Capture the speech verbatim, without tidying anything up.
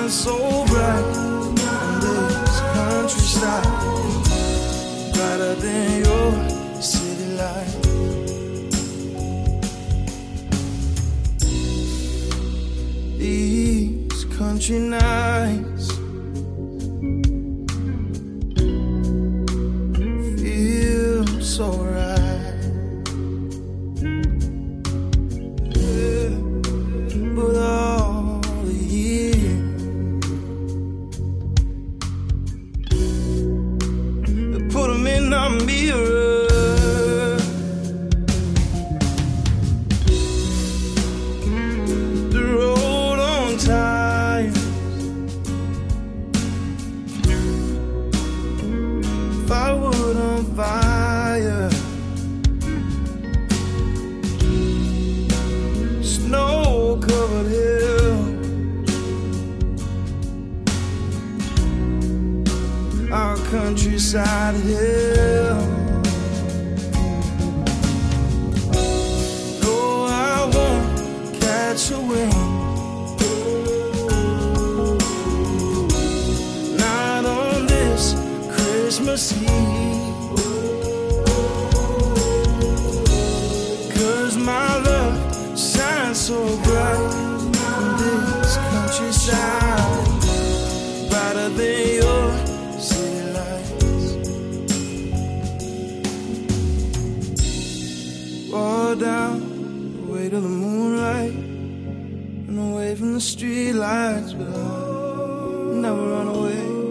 shine so bright on this countryside, brighter than your city light. These country nights feel so right, yeah. But all the years they put them in a mirror. Firewood on fire, snow-covered hill, our countryside hill. No, I won't catch a wind, not on this Christmas Eve, 'cause my love shines so bright on this countryside, brighter than your city lights. Fall down, away to the moonlight, and away from the street lights, but I'll never run away.